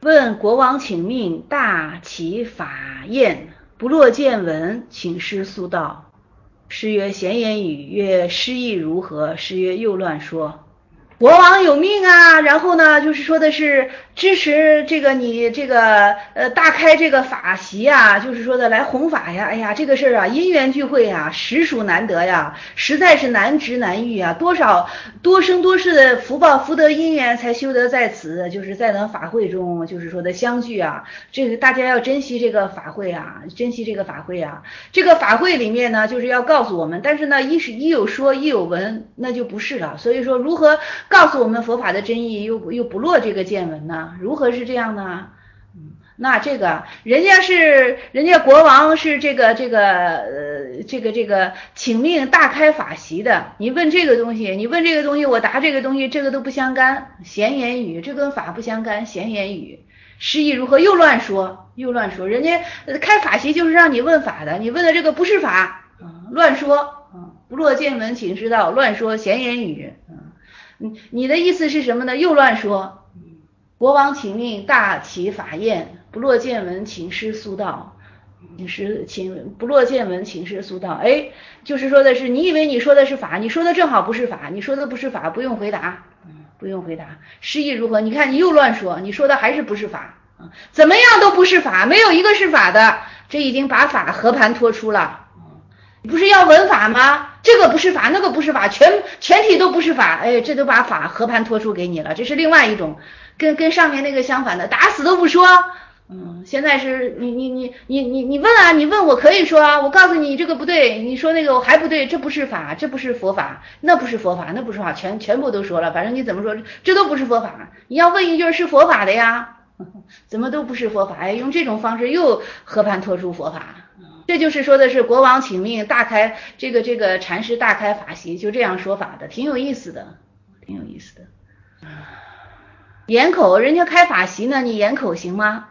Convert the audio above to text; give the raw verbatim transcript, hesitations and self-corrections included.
问国王请命，大齐法宴，不落见闻，请师速道。师曰：闲言语。曰：师意如何？师曰：又乱说。国王有命啊，然后呢，就是说的是支持这个你这个呃大开这个法席啊，就是说的来弘法呀。哎呀，这个事儿啊，因缘聚会啊，实属难得呀，实在是难值难遇啊，多少多生多世的福报福德因缘才修得在此，就是在咱法会中，就是说的相聚啊，这个大家要珍惜这个法会啊，珍惜这个法会啊。这个法会里面呢，就是要告诉我们，但是呢，一是一有说一有闻，那就不是了。所以说，如何告诉我们佛法的真意，又又不落这个见闻呢？如何是这样呢？嗯，那这个人家是人家国王是这个这个呃这个这个请命大开法席的，你问这个东西，你问这个东西，我答这个东西，这个都不相干，闲言语，这跟法不相干，闲言语。师意如何？又乱说，又乱说。人家开法席就是让你问法的，你问的这个不是法，嗯、乱说，嗯、不落见闻，请知道，乱说，闲言语。嗯你你的意思是什么呢？又乱说。国王请命，大齐法宴，不落见闻，请师速道。请师请不落见闻，请师速道。哎，就是说的是，你以为你说的是法，你说的正好不是法，你说的不是法，不用回答，不用回答。师意如何？你看你又乱说，你说的还是不是法，怎么样都不是法，没有一个是法的，这已经把法和盘托出了。不是要闻法吗？这个不是法，那个不是法，全全体都不是法，哎，这都把法和盘托出给你了，这是另外一种，跟跟上面那个相反的，打死都不说。嗯，现在是你你你你你你问啊，你问我可以说啊，我告诉你这个不对，你说那个我还不对，这不是法，这不是佛法，那不是佛法，那不是法，全全部都说了，反正你怎么说，这都不是佛法。你要问一句是佛法的呀，怎么都不是佛法，哎，用这种方式又和盘托出佛法。这就是说的是国王请命大开这个这个禅师大开法席，就这样说法的，挺有意思的，挺有意思的。掩口，人家开法席呢，你掩口行吗？